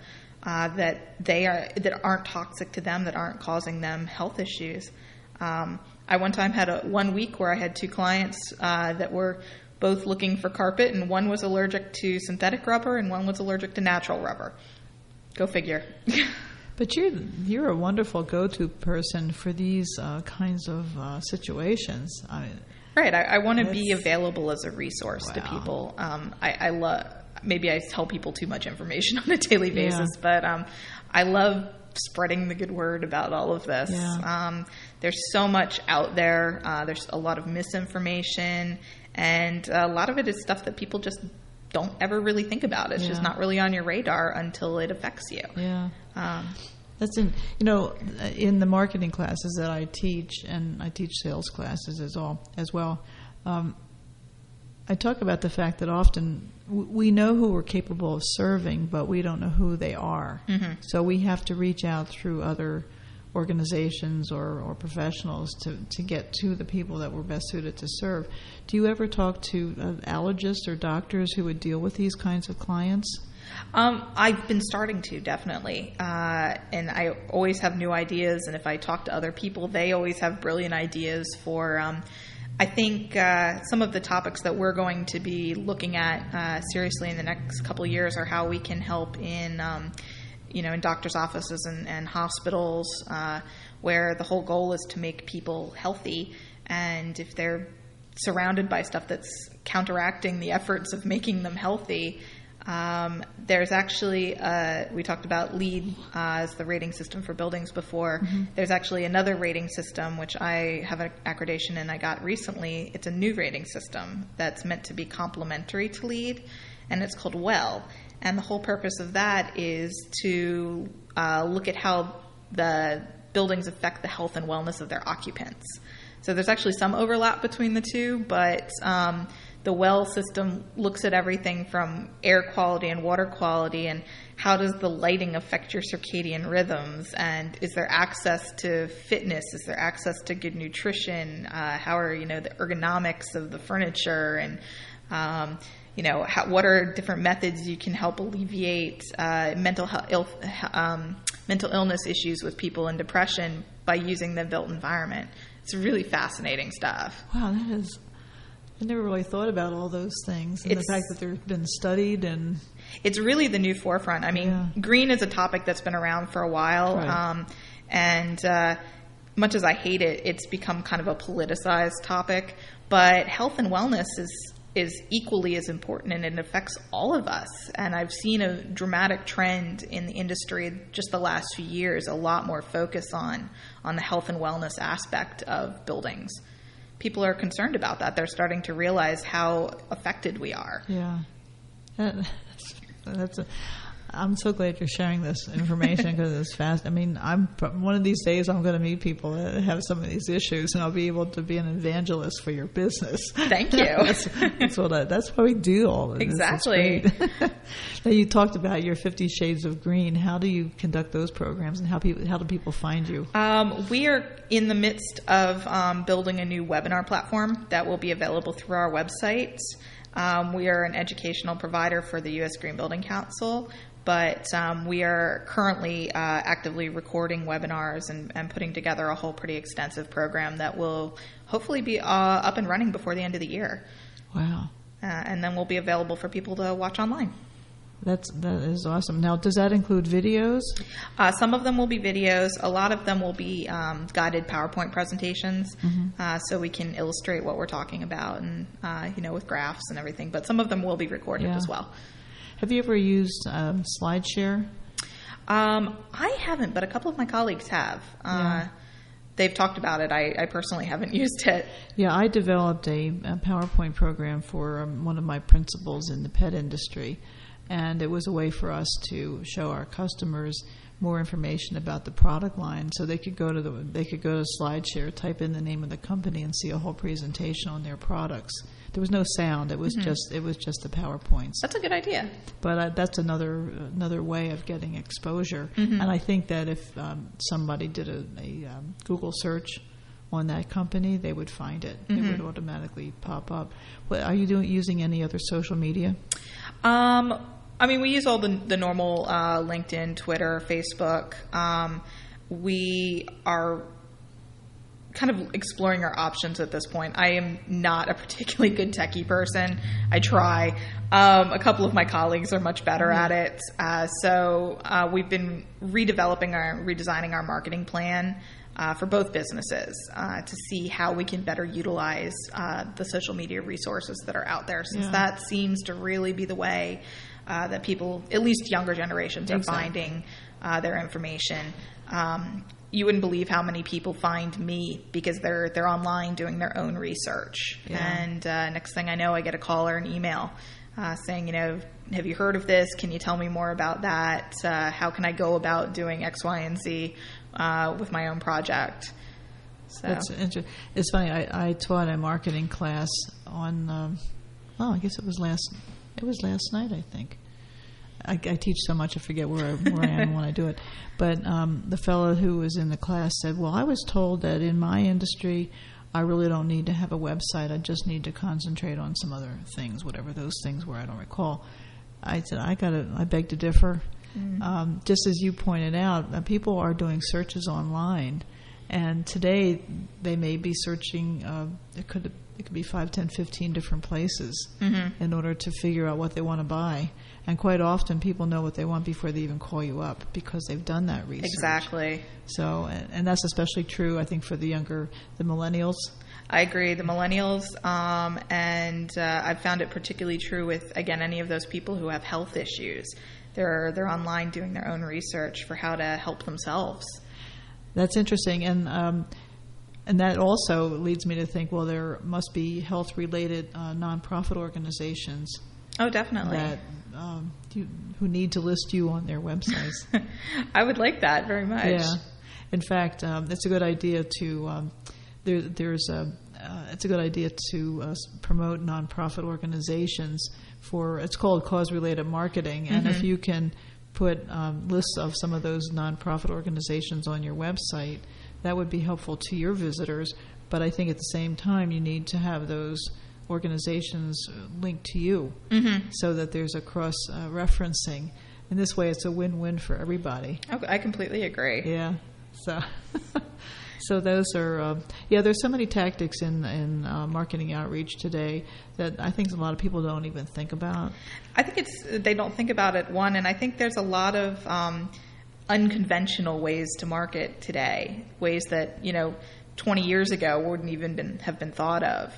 [SPEAKER 15] that aren't toxic to them, that aren't causing them health issues. I one time had 1 week where I had two clients that were both looking for carpet, and one was allergic to synthetic rubber and one was allergic to natural rubber. Go figure.
[SPEAKER 12] But you're a wonderful go-to person for these kinds of situations.
[SPEAKER 15] Right. I want to be available as a resource to people. I love. Maybe I tell people too much information on a daily basis, but I love spreading the good word about all of this. Yeah. There's so much out there. There's a lot of misinformation, and a lot of it is stuff that people just don't ever really think about. It's just not really on your radar until it affects you.
[SPEAKER 12] Yeah. That's in the marketing classes that I teach, and I teach sales classes as well. I talk about the fact that often we know who we're capable of serving, but we don't know who they are. Mm-hmm. So we have to reach out through other organizations or professionals to get to the people that we're best suited to serve. Do you ever talk to allergists or doctors who would deal with these kinds of clients?
[SPEAKER 15] I've been starting to, definitely. And I always have new ideas, and if I talk to other people, they always have brilliant ideas for I think some of the topics that we're going to be looking at seriously in the next couple of years are how we can help in doctors' offices and hospitals, where the whole goal is to make people healthy. And if they're surrounded by stuff that's counteracting the efforts of making them healthy, there's actually, we talked about LEED as the rating system for buildings before. Mm-hmm. There's actually another rating system, which I have an accreditation in I got recently. It's a new rating system that's meant to be complementary to LEED, and it's called WELL. And the whole purpose of that is to look at how the buildings affect the health and wellness of their occupants. So there's actually some overlap between the two, but the WELL system looks at everything from air quality and water quality, and how does the lighting affect your circadian rhythms, and is there access to fitness, is there access to good nutrition, how are the ergonomics of the furniture, and what are different methods you can help alleviate mental illness issues with people in depression by using the built environment. It's really fascinating stuff.
[SPEAKER 12] Wow, that is. I never really thought about all those things, and the fact that they've been studied, and
[SPEAKER 15] it's really the new forefront. I mean, green is a topic that's been around for a while, right. And much as I hate it, it's become kind of a politicized topic. But health and wellness is equally as important, and it affects all of us. And I've seen a dramatic trend in the industry just the last few years, a lot more focus on the health and wellness aspect of buildings. People are concerned about that. They're starting to realize how affected we are.
[SPEAKER 12] Yeah. I'm so glad you're sharing this information because it's fast. I mean, one of these days I'm going to meet people that have some of these issues, and I'll be able to be an evangelist for your business.
[SPEAKER 15] Thank you.
[SPEAKER 12] That's why we do all of this.
[SPEAKER 15] Exactly.
[SPEAKER 12] Now, you talked about your 50 Shades of Green. How do you conduct those programs, and how do people find you?
[SPEAKER 15] We are in the midst of building a new webinar platform that will be available through our website. We are an educational provider for the U.S. Green Building Council, but we are currently actively recording webinars and putting together a whole pretty extensive program that will hopefully be up and running before the end of the year.
[SPEAKER 12] Wow.
[SPEAKER 15] And then will be available for people to watch online.
[SPEAKER 12] That is awesome. Now, does that include videos?
[SPEAKER 15] Some of them will be videos. A lot of them will be guided PowerPoint presentations, so we can illustrate what we're talking about, and with graphs and everything. But some of them will be recorded as well.
[SPEAKER 12] Have you ever used SlideShare?
[SPEAKER 15] I haven't, but a couple of my colleagues have. They've talked about it. I personally haven't used it.
[SPEAKER 12] Yeah, I developed a PowerPoint program for one of my principals in the pet industry. And it was a way for us to show our customers more information about the product line, so they could go to SlideShare, type in the name of the company, and see a whole presentation on their products. There was no sound; it was just the PowerPoints.
[SPEAKER 15] That's a good idea.
[SPEAKER 12] But that's another way of getting exposure. And I think that if somebody did a Google search on that company, they would find it. It would automatically pop up. Are you using any other social media?
[SPEAKER 15] We use all the normal LinkedIn, Twitter, Facebook. We are kind of exploring our options at this point. I am not a particularly good techie person. I try. A couple of my colleagues are much better at it. So we've been redesigning our marketing plan for both businesses to see how we can better utilize the social media resources that are out there, since that seems to really be the way that people, at least younger generations, are finding their information. You wouldn't believe how many people find me because they're online doing their own research. And next thing I know, I get a call or an email saying, have you heard of this? Can you tell me more about that? How can I go about doing X, Y, and Z with my own project? So.
[SPEAKER 12] That's interesting. It's funny. I taught a marketing class on. I guess it was last night. I think. I teach so much I forget where I am when I do it. But the fellow who was in the class said, "Well, I was told that in my industry, I really don't need to have a website. I just need to concentrate on some other things, whatever those things were. I don't recall." I said, I beg to differ. Just as you pointed out, people are doing searches online, and today they may be searching. It could be 5, 10, 15 different places in order to figure out what they want to buy. And quite often, people know what they want before they even call you up because they've done that research.
[SPEAKER 15] Exactly.
[SPEAKER 12] So, and that's especially true, I think, for the millennials.
[SPEAKER 15] I agree. The millennials, and I've found it particularly true with, again, any of those people who have health issues. They're online doing their own research for how to help themselves.
[SPEAKER 12] That's interesting, and that also leads me to think, well, there must be health-related nonprofit organizations.
[SPEAKER 15] Oh, definitely.
[SPEAKER 12] That who need to list you on their websites.
[SPEAKER 15] I would like that very much.
[SPEAKER 12] Yeah. In fact, it's a good idea to it's a good idea to promote nonprofit organizations it's called cause-related marketing, and if you can put lists of some of those nonprofit organizations on your website, that would be helpful to your visitors. But I think at the same time, you need to have those organizations linked to you so that there's a cross-referencing. In this way, it's a win-win for everybody.
[SPEAKER 15] I completely agree.
[SPEAKER 12] Yeah. So those are, there's so many tactics in marketing outreach today that I think a lot of people don't even think about.
[SPEAKER 15] I think they don't think about it, one, and I think there's a lot of unconventional ways to market today, ways that 20 years ago wouldn't even have been thought of.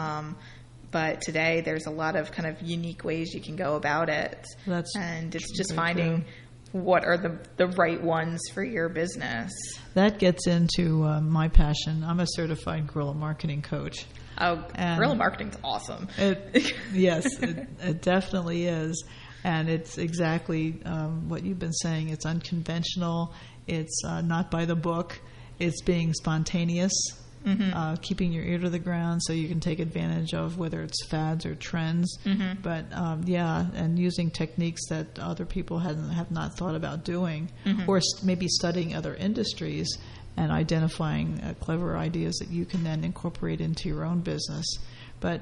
[SPEAKER 15] But today there's a lot of kind of unique ways you can go about it, and it's just finding what are the right ones for your business.
[SPEAKER 12] That gets into my passion. I'm a certified guerrilla marketing coach.
[SPEAKER 15] Oh, guerrilla marketing's awesome.
[SPEAKER 12] Yes, it definitely is. And it's exactly what you've been saying. It's unconventional. It's not by the book. It's being spontaneous, keeping your ear to the ground so you can take advantage of whether it's fads or trends. But, and using techniques that other people have not thought about doing, or maybe studying other industries and identifying clever ideas that you can then incorporate into your own business. But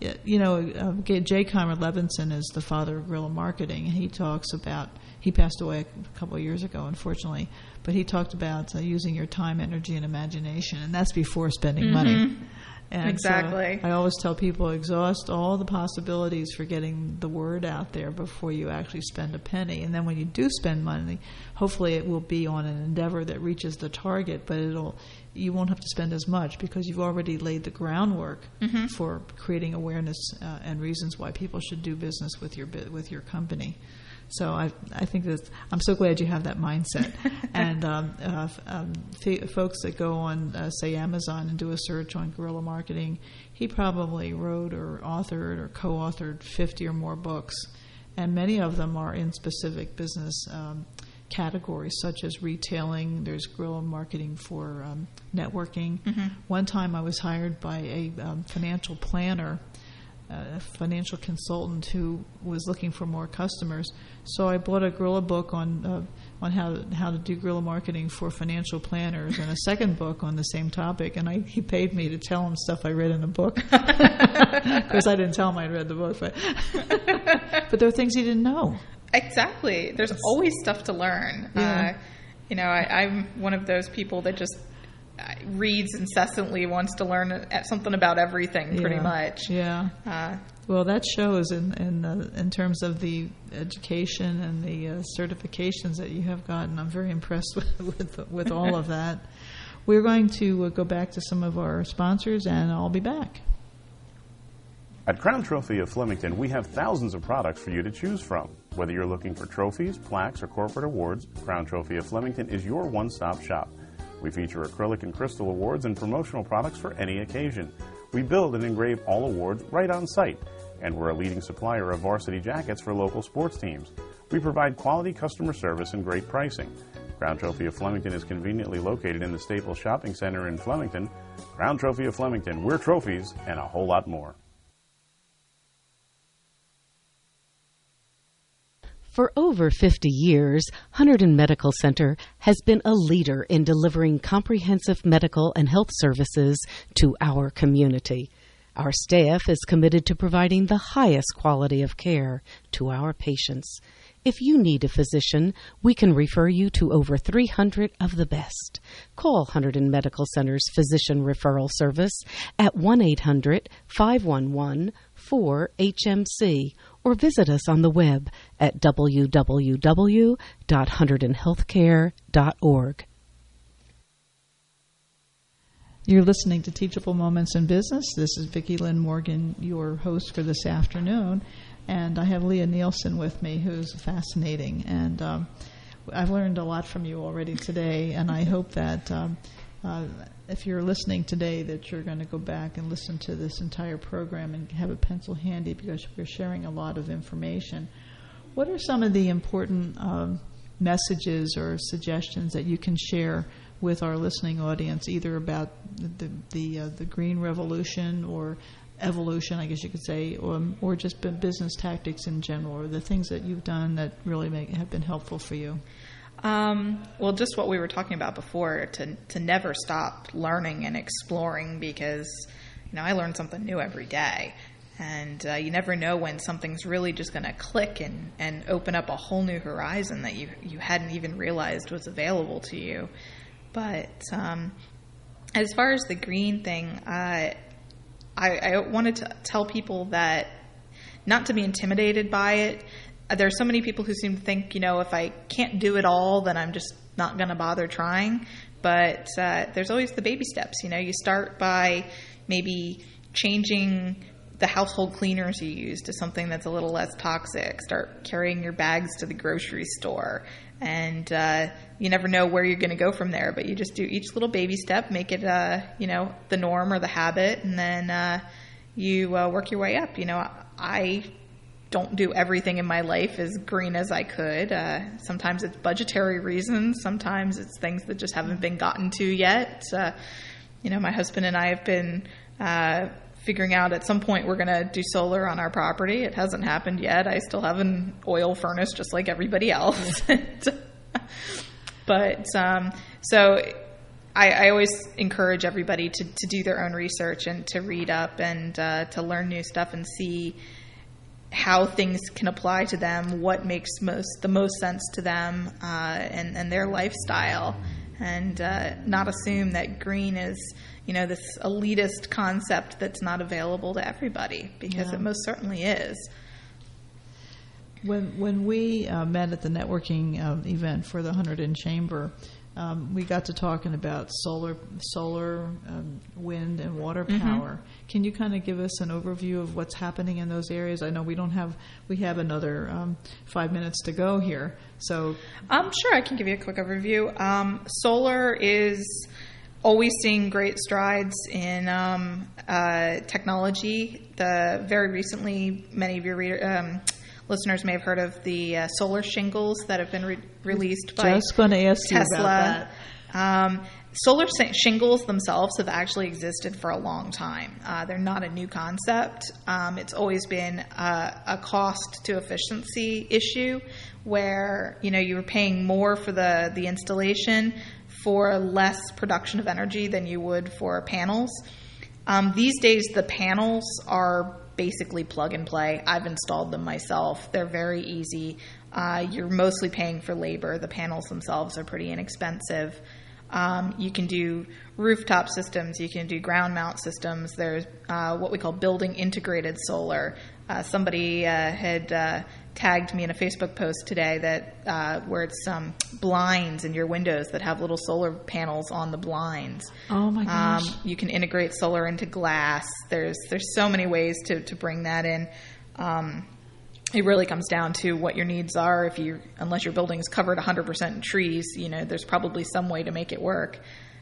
[SPEAKER 12] J. Conrad Levinson is the father of guerrilla marketing, and he talks about, he passed away a couple of years ago, unfortunately, but he talked about using your time, energy, and imagination, and that's before spending money. And
[SPEAKER 15] exactly.
[SPEAKER 12] So I always tell people, exhaust all the possibilities for getting the word out there before you actually spend a penny. And then when you do spend money, hopefully it will be on an endeavor that reaches the target, but you won't have to spend as much because you've already laid the groundwork for creating awareness and reasons why people should do business with your company. So I think that I'm so glad you have that mindset. And folks that go on, say, Amazon and do a search on guerrilla marketing, he probably wrote or authored or co-authored 50 or more books. And many of them are in specific business categories, such as retailing. There's guerrilla marketing for networking. One time I was hired by a financial planner, a financial consultant who was looking for more customers. So I bought a guerrilla book on how to do guerrilla marketing for financial planners, and a second book on the same topic. And he paid me to tell him stuff I read in the book. Of course, I didn't tell him I'd read the book, but there are things he didn't know.
[SPEAKER 15] Exactly. There's always stuff to learn.
[SPEAKER 12] Yeah.
[SPEAKER 15] I'm one of those people that just reads incessantly, wants to learn something about everything, pretty much.
[SPEAKER 12] Yeah. Well, that shows in terms of the education and the certifications that you have gotten. I'm very impressed with all of that. We're going to go back to some of our sponsors, and I'll be back.
[SPEAKER 1] At Crown Trophy of Flemington, we have thousands of products for you to choose from. Whether you're looking for trophies, plaques, or corporate awards, Crown Trophy of Flemington is your one-stop shop. We feature acrylic and crystal awards and promotional products for any occasion. We build and engrave all awards right on site, and we're a leading supplier of varsity jackets for local sports teams. We provide quality customer service and great pricing. Crown Trophy of Flemington is conveniently located in the Staples Shopping Center in Flemington. Crown Trophy of Flemington, we're trophies and a whole lot more.
[SPEAKER 2] For over 50 years, Hunterdon Medical Center has been a leader in delivering comprehensive medical and health services to our community. Our staff is committed to providing the highest quality of care to our patients. If you need a physician, we can refer you to over 300 of the best. Call Hunterdon Medical Center's Physician Referral Service at 1-800-511-4HMC or visit us on the web at www.hunterdonhealthcare.org.
[SPEAKER 12] You're listening to Teachable Moments in Business. This is Vicki Lynn Morgan, your host for this afternoon. And I have Leah Nielsen with me, who's fascinating. And I've learned a lot from you already today. And I hope that if you're listening today, that you're going to go back and listen to this entire program and have a pencil handy, because we're sharing a lot of information. What are some of the important messages or suggestions that you can share with our listening audience, either about the green revolution or evolution, I guess you could say, or just business tactics in general, or the things that you've done that really have been helpful for you?
[SPEAKER 15] Well, just what we were talking about before, to never stop learning and exploring, because I learn something new every day, and you never know when something's really just going to click and open up a whole new horizon that you hadn't even realized was available to you. But as far as the green thing, I wanted to tell people that not to be intimidated by it. there's so many people who seem to think, if I can't do it all, then I'm just not going to bother trying. But there's always the baby steps. You start by maybe changing the household cleaners you use to something that's a little less toxic. Start carrying your bags to the grocery store. And you never know where you're going to go from there, but you just do each little baby step, make it, the norm or the habit, and then you work your way up. I don't do everything in my life as green as I could. Sometimes it's budgetary reasons. Sometimes it's things that just haven't been gotten to yet. My husband and I have been figuring out at some point we're going to do solar on our property. It hasn't happened yet. I still have an oil furnace just like everybody else. But so I always encourage everybody to do their own research and to read up and to learn new stuff and see how things can apply to them, what makes the most sense to them and their lifestyle, and not assume that green is this elitist concept that's not available to everybody, because it most certainly is.
[SPEAKER 12] When we met at the networking event for the 100 Chamber, we got to talking about solar, wind, and water power. Can you kind of give us an overview of what's happening in those areas? I know we have another 5 minutes to go here. So,
[SPEAKER 15] sure, I can give you a quick overview. Solar is always seeing great strides in technology. Very recently, many of your listeners may have heard of the solar shingles that have been released by Tesla.
[SPEAKER 12] Just going to ask you about that.
[SPEAKER 15] Solar shingles themselves have actually existed for a long time. They're not a new concept. It's always been a cost to efficiency issue where you were paying more for the installation for less production of energy than you would for panels. These days, the panels are basically plug and play. I've installed them myself. They're very easy. You're mostly paying for labor. The panels themselves are pretty inexpensive. You can do rooftop systems. You can do ground mount systems. There's what we call building integrated solar. Somebody had tagged me in a Facebook post today that where it's blinds in your windows that have little solar panels on the blinds.
[SPEAKER 12] Oh my gosh!
[SPEAKER 15] You can integrate solar into glass. There's so many ways to bring that in. It really comes down to what your needs are. Unless your building is covered 100% in trees, there's probably some way to make it work.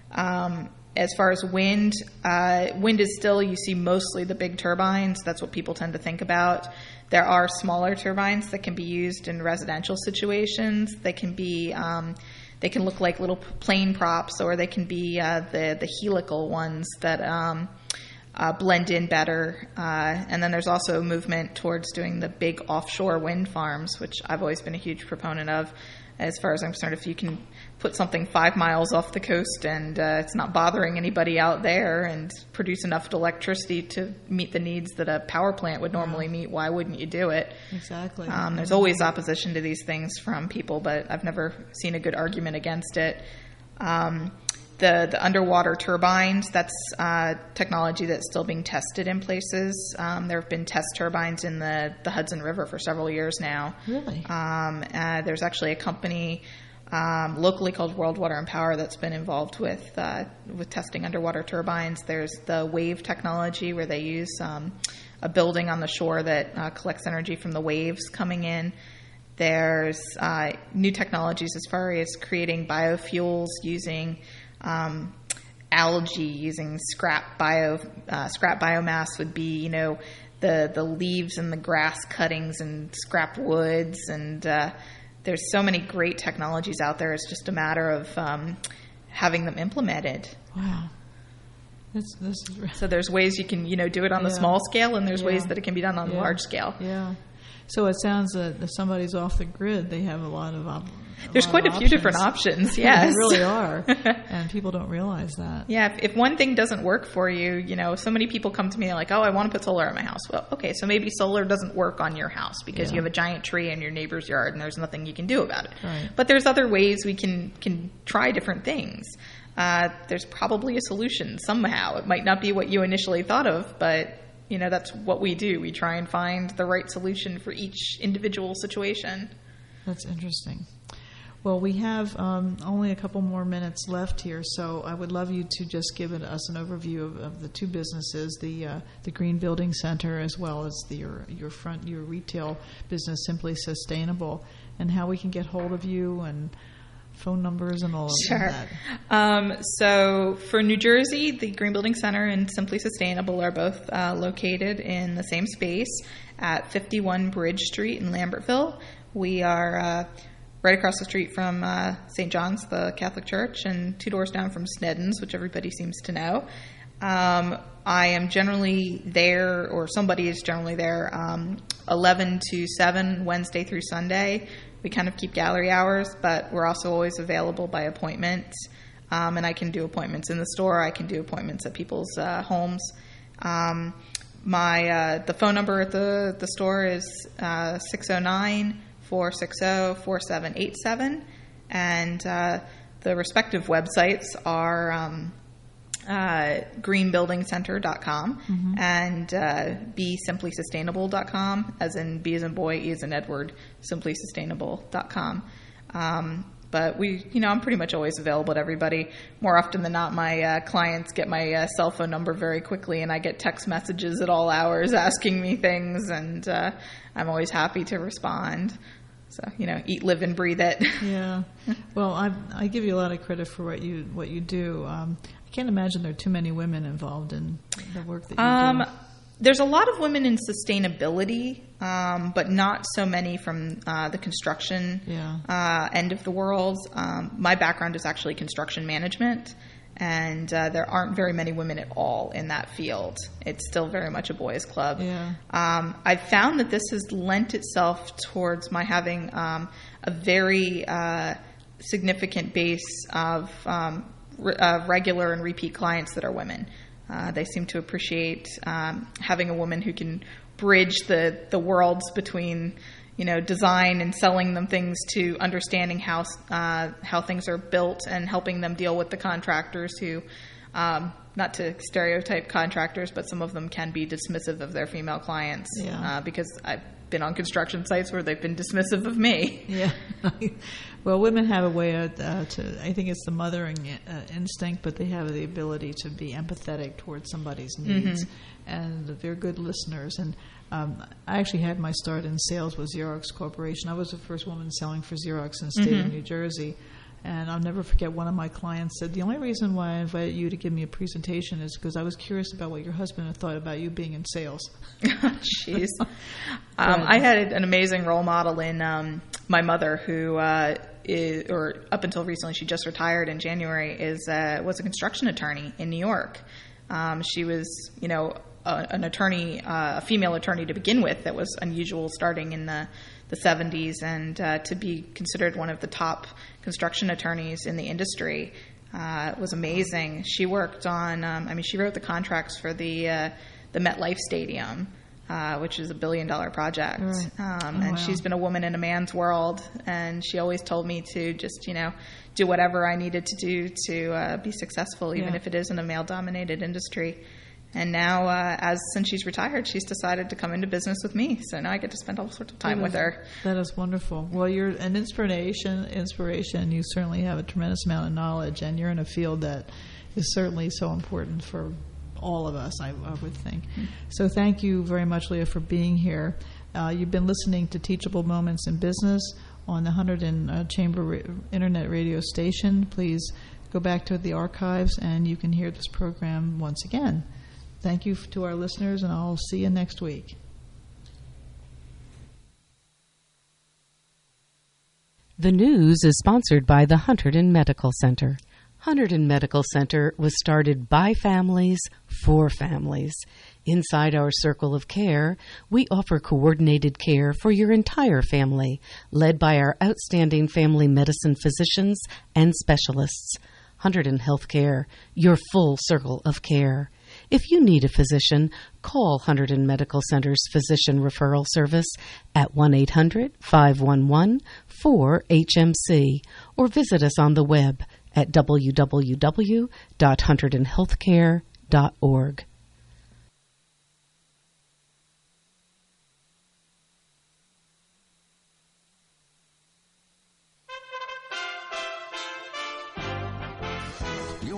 [SPEAKER 15] As far as wind is still, you see mostly the big turbines. That's what people tend to think about. There are smaller turbines that can be used in residential situations. They can be, they can look like little plane props, or they can be the helical ones that blend in better. And then there's also a movement towards doing the big offshore wind farms, which I've always been a huge proponent of. As far as I'm concerned, if you can put something 5 miles off the coast and it's not bothering anybody out there and produce enough electricity to meet the needs that a power plant would normally meet, why wouldn't you do it?
[SPEAKER 12] Exactly.
[SPEAKER 15] There's always opposition to these things from people, but I've never seen a good argument against it. The underwater turbines, that's technology that's still being tested in places. There have been test turbines in the Hudson River for several years now.
[SPEAKER 12] Really?
[SPEAKER 15] There's actually a company locally called World Water and Power that's been involved with testing underwater turbines. There's the wave technology where they use a building on the shore that collects energy from the waves coming in. There's new technologies as far as creating biofuels using algae, using scrap biomass would be, the leaves and the grass cuttings and scrap woods, and there's so many great technologies out there. It's just a matter of having them implemented.
[SPEAKER 12] Wow.
[SPEAKER 15] So there's ways you can, do it on the small scale, and there's ways that it can be done on the large scale.
[SPEAKER 12] Yeah. So it sounds that if somebody's off the grid, they have a lot of
[SPEAKER 15] There's quite a few different options, yes.
[SPEAKER 12] There really are, and people don't realize that.
[SPEAKER 15] Yeah, if one thing doesn't work for you, so many people come to me like, oh, I want to put solar on my house. Well, okay, so maybe solar doesn't work on your house because you have a giant tree in your neighbor's yard and there's nothing you can do about it.
[SPEAKER 12] Right.
[SPEAKER 15] But there's other ways we can try different things. There's probably a solution somehow. It might not be what you initially thought of, but that's what we do. We try and find the right solution for each individual situation.
[SPEAKER 12] That's interesting. Well, we have only a couple more minutes left here, so I would love you to just give us an overview of the two businesses, the Green Building Center as well as your retail business, Simply Sustainable, and how we can get hold of you and phone numbers and all of that.
[SPEAKER 15] So for New Jersey, the Green Building Center and Simply Sustainable are both located in the same space at 51 Bridge Street in Lambertville. We are right across the street from St. John's, the Catholic Church, and 2 doors down from Snedden's, which everybody seems to know. I am generally there, or somebody is generally there, 11 to 7, Wednesday through Sunday. We kind of keep gallery hours, but we're also always available by appointment. And I can do appointments in the store. I can do appointments at people's homes. The phone number at the store is 609-460-4787, and the respective websites are greenbuildingcenter.com and besimplysustainable.com, as in B as in boy, E as in Edward, simplysustainable.com. But I'm pretty much always available to everybody. More often than not, my clients get my cell phone number very quickly, and I get text messages at all hours asking me things, and I'm always happy to respond. So, eat, live, and breathe it.
[SPEAKER 12] Yeah. Well, I give you a lot of credit for what you do. I can't imagine there are too many women involved in the work that you do.
[SPEAKER 15] There's a lot of women in sustainability, but not so many from the construction end of the world. My background is actually construction management, and there aren't very many women at all in that field. It's still very much a boys' club.
[SPEAKER 12] Yeah.
[SPEAKER 15] I've found that this has lent itself towards my having a very significant base of regular and repeat clients that are women. They seem to appreciate having a woman who can bridge the worlds between design and selling them things to understanding how things are built and helping them deal with the contractors who, not to stereotype contractors, but some of them can be dismissive of their female clients because I've been on construction sites where they've been dismissive of me.
[SPEAKER 12] Yeah. Well, women have a way I think it's the mothering instinct, but they have the ability to be empathetic towards somebody's needs, and they're good listeners. And I actually had my start in sales with Xerox Corporation. I was the first woman selling for Xerox in the state of New Jersey. And I'll never forget, one of my clients said, the only reason why I invited you to give me a presentation is because I was curious about what your husband had thought about you being in sales.
[SPEAKER 15] Jeez. I had an amazing role model in my mother, who up until recently, she just retired in January, was a construction attorney in New York. She was, an attorney, a female attorney to begin with. That was unusual starting in the 70s, and to be considered one of the top construction attorneys in the industry was amazing. She worked on, she wrote the contracts for the MetLife Stadium, which is $1 billion project. Right. And she's been a woman in a man's world, and she always told me to just, do whatever I needed to do to be successful, even if it is in a male-dominated industry. And now, since she's retired, she's decided to come into business with me. So now I get to spend all sorts of time with her.
[SPEAKER 12] That is wonderful. Well, you're an inspiration. You certainly have a tremendous amount of knowledge, and you're in a field that is certainly so important for all of us, I would think. So thank you very much, Leah, for being here. You've been listening to Teachable Moments in Business on the Hunterdon Chamber Internet radio station. Please go back to the archives, and you can hear this program once again. Thank you to our listeners, and I'll see you next week.
[SPEAKER 2] The news is sponsored by the Hunterdon Medical Center. Hunterdon Medical Center was started by families for families. Inside our circle of care, we offer coordinated care for your entire family, led by our outstanding family medicine physicians and specialists. Hunterdon Healthcare, your full circle of care. If you need a physician, call Hunterdon Medical Center's Physician Referral Service at 1-800-511-4HMC or visit us on the web at www.hunterdonhealthcare.org.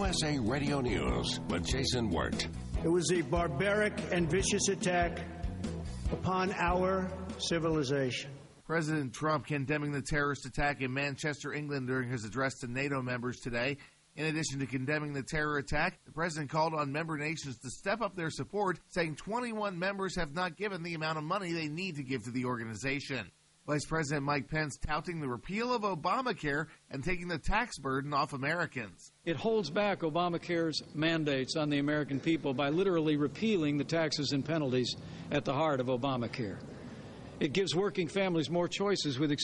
[SPEAKER 17] USA Radio News with Jason Wirt.
[SPEAKER 18] It was a barbaric and vicious attack upon our civilization.
[SPEAKER 5] President Trump condemning the terrorist attack in Manchester, England during his address to NATO members today. In addition to condemning the terror attack, the president called on member nations to step up their support, saying 21 members have not given the amount of money they need to give to the organization. Vice President Mike Pence touting the repeal of Obamacare and taking the tax burden off Americans.
[SPEAKER 19] It holds back Obamacare's mandates on the American people by literally repealing the taxes and penalties at the heart of Obamacare. It gives working families more choices with